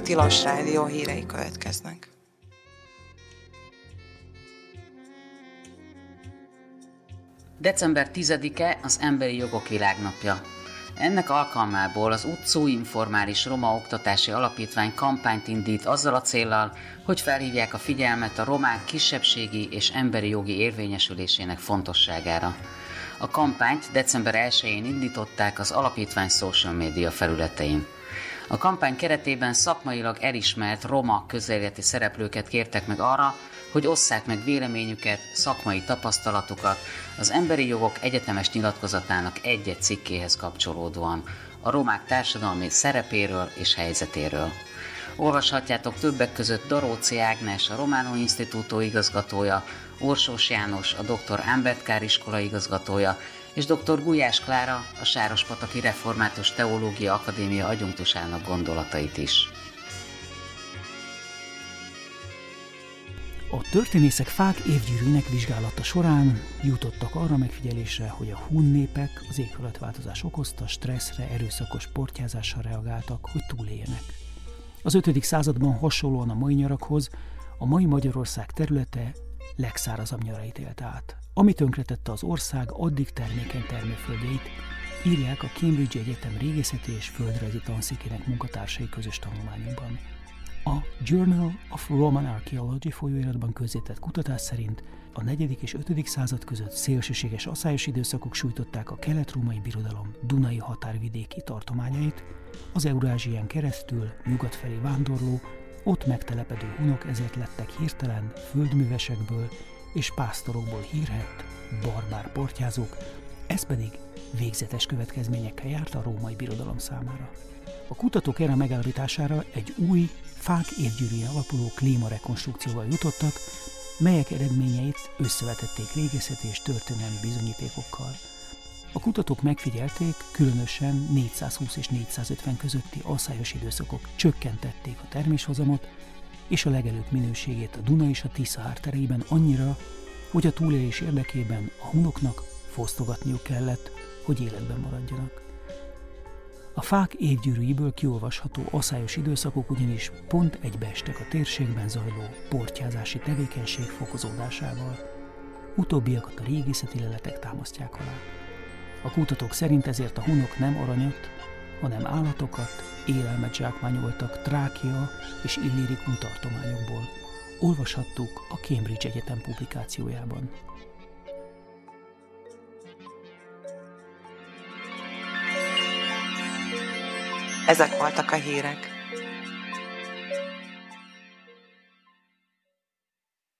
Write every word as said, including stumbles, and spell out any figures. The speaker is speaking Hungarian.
Tilos Rádió hírei következnek. december tizedike az Emberi Jogok Világnapja. Ennek alkalmából az Utcó Informális Roma Oktatási Alapítvány kampányt indít azzal a céllal, hogy felhívják a figyelmet a romák kisebbségi és emberi jogi érvényesülésének fontosságára. A kampányt december elsején indították az alapítvány social media felületein. A kampány keretében szakmailag elismert roma közéleti szereplőket kértek meg arra, hogy osszák meg véleményüket, szakmai tapasztalatukat az Emberi Jogok Egyetemes Nyilatkozatának egy-egy cikkéhez kapcsolódóan, a romák társadalmi szerepéről és helyzetéről. Olvashatjátok többek között Daróci Ágnes, a Romano Instituto igazgatója, Orsós János, a doktor Ámbertkár iskola igazgatója, és doktor Gulyás Klára, a Sárospataki Református Teológia Akadémia adjunktusának gondolatait is. A történészek fák évgyűrűinek vizsgálata során jutottak arra megfigyelésre, hogy a hun népek az éghajlatváltozás okozta stresszre, erőszakos portyázással reagáltak, hogy túléljenek. Az ötödik században hasonlóan a mai nyarakhoz a mai Magyarország területe legszárazabb nyarait élte át, ami tönkretette az ország addig termékeny termőföldjeit, írják a Cambridge Egyetem régészeti és földrajzi tanszékének munkatársai közös tanulmányukban. A Journal of Roman Archaeology folyóiratban közzétett kutatás szerint a negyedik és ötödik század között szélsőséges aszályos időszakok sújtották a kelet-római birodalom dunai határvidéki tartományait, az Eurázsián keresztül nyugat felé vándorló, ott megtelepedő hunok ezért lettek hirtelen földművesekből és pásztorokból hírhett, barbár portyázók, ez pedig végzetes következményekkel járt a római birodalom számára. A kutatók erre a megállapítására egy új, fák évgyűrűjén alapuló klímarekonstrukcióval jutottak, melyek eredményeit összevetették régészeti és történelmi bizonyítékokkal. A kutatók megfigyelték, különösen négyszázhúsz és négyszázötven közötti aszályos időszakok csökkentették a terméshozamot és a legelők minőségét a Duna és a Tisza ártereiben annyira, hogy a túlélés érdekében a hunoknak fosztogatniuk kellett, hogy életben maradjanak. A fák évgyűrűiből kiolvasható aszályos időszakok ugyanis pont egybeestek a térségben zajló portyázási tevékenység fokozódásával. Utóbbiakat a régészeti leletek támasztják alá. A kutatók szerint ezért a hunok nem aranyat, hanem állatokat, élelmet zsákmányoltak Trákia és Illyricum tartományokból. Olvashattuk a Cambridge Egyetem publikációjában. Ezek voltak a hírek.